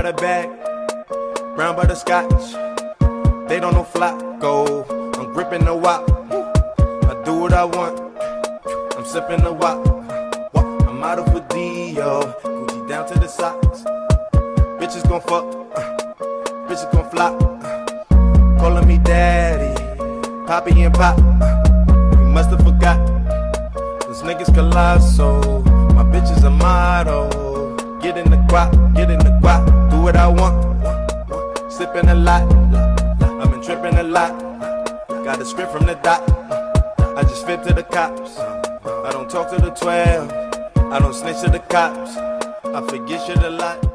the bag, brown butterscotch. They don't know Flacco. I'm gripping the wop. I do what I want. I'm sipping the wop. I'm out of a Dio. Gucci down to the socks. Bitches gon' fuck. Bitches gon' flop. Calling me daddy. Poppy and Pop. You must have forgot. This nigga's colossal. My bitch is a model. Get in the guap. Get in the guap. Do what I want. Sipping a lot. I've been tripping a lot. Got a script from the doc. I just fit to the cops. I don't talk to the 12. I don't snitch to the cops. I forget shit a lot.